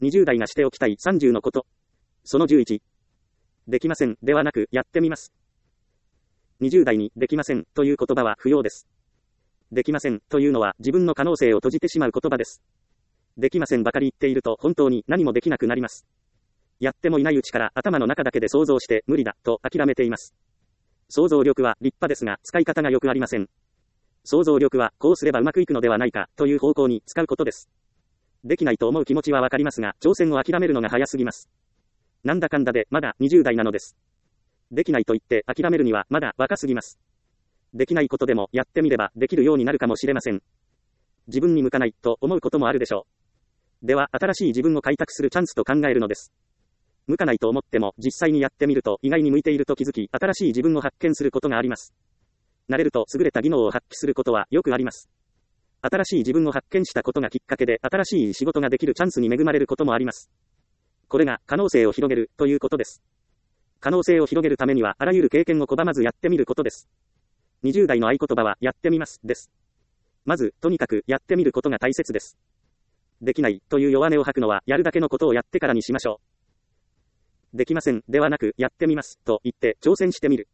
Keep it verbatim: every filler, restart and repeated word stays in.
にじゅう代がしておきたいさんじゅうのこと。そのじゅういち。できませんではなく、やってみます。にじゅう代にできませんという言葉は不要です。できませんというのは自分の可能性を閉じてしまう言葉です。できませんばかり言っていると本当に何もできなくなります。やってもいないうちから頭の中だけで想像して無理だと諦めています。想像力は立派ですが使い方がよくありません。想像力はこうすればうまくいくのではないかという方向に使うことです。できないと思う気持ちはわかりますが挑戦を諦めるのが早すぎます。なんだかんだでまだにじゅう代なのです。できないと言って諦めるにはまだ若すぎます。できないことでもやってみればできるようになるかもしれません。自分に向かないと思うこともあるでしょう。では新しい自分を開拓するチャンスと考えるのです。向かないと思っても実際にやってみると意外に向いていると気づき新しい自分を発見することがあります。慣れると優れた技能を発揮することはよくあります。新しい自分を発見したことがきっかけで新しい仕事ができるチャンスに恵まれることもあります。これが可能性を広げるということです。可能性を広げるためにはあらゆる経験を拒まずやってみることです。にじゅう代の合言葉はやってみますです。まずとにかくやってみることが大切です。できないという弱音を吐くのはやるだけのことをやってからにしましょう。できませんではなくやってみますと言って挑戦してみる。